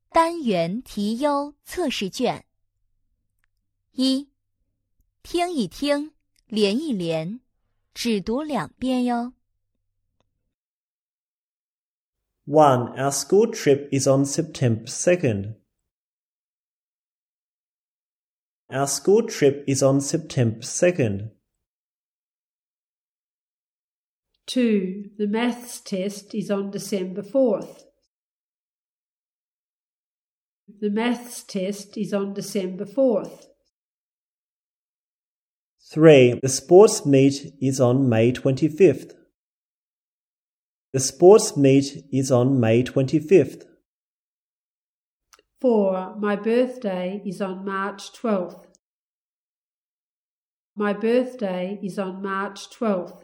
单元题优测试卷。一、听一听，连一连，只读2遍哟。 1. Our school trip is on September 2nd. Our school trip is on September 2nd. 2. The maths test is on December 4th. The maths test is on December 4th. 3. The sports meet is on May 25th. The sports meet is on May 25th. 4. My birthday is on March 12th. My birthday is on March 12th.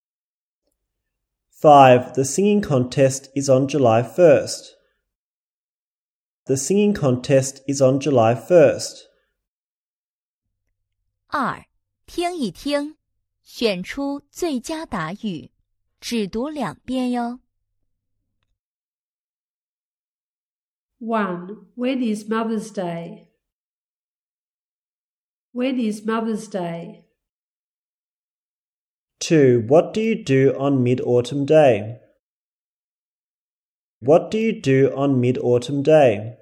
5. The singing contest is on July 1st. The singing contest is on July 1st. 2. 听一听，选出最佳答语，只读2遍哟。 1. When is Mother's Day? When is Mother's Day? 2. What do you do on Mid-Autumn Day? What do you do on Mid-Autumn Day?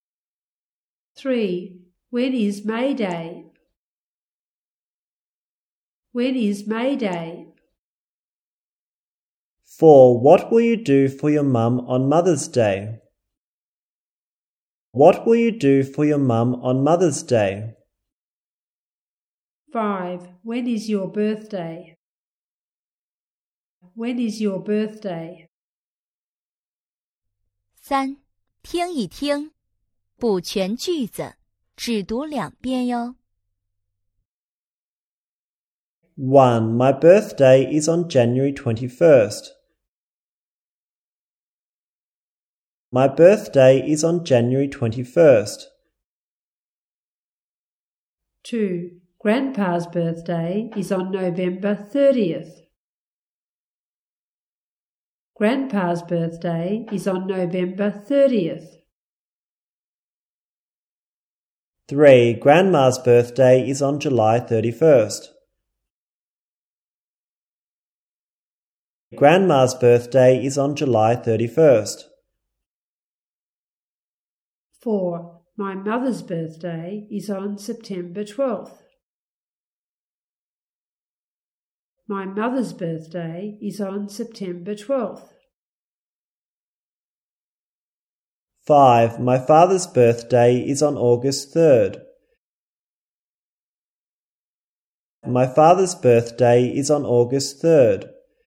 3. When is May Day? When is May Day? 4. What will you do for your mum on Mother's Day? What will you do for your mum on Mother's Day? 5. When is your birthday? When is your birthday? 3. 听一听，补全句子，只读2遍哟。 1. My birthday is on January 21st. My birthday is on January 21st. 2. Grandpa's birthday is on November 30th. Grandpa's birthday is on November 30th. 3. Grandma's birthday is on July 31st. Grandma's birthday is on July 31st. 4. My mother's birthday is on September 12th. My mother's birthday is on September 12th. 5. My father's birthday is on August 3rd. My father's birthday is on August 3rd.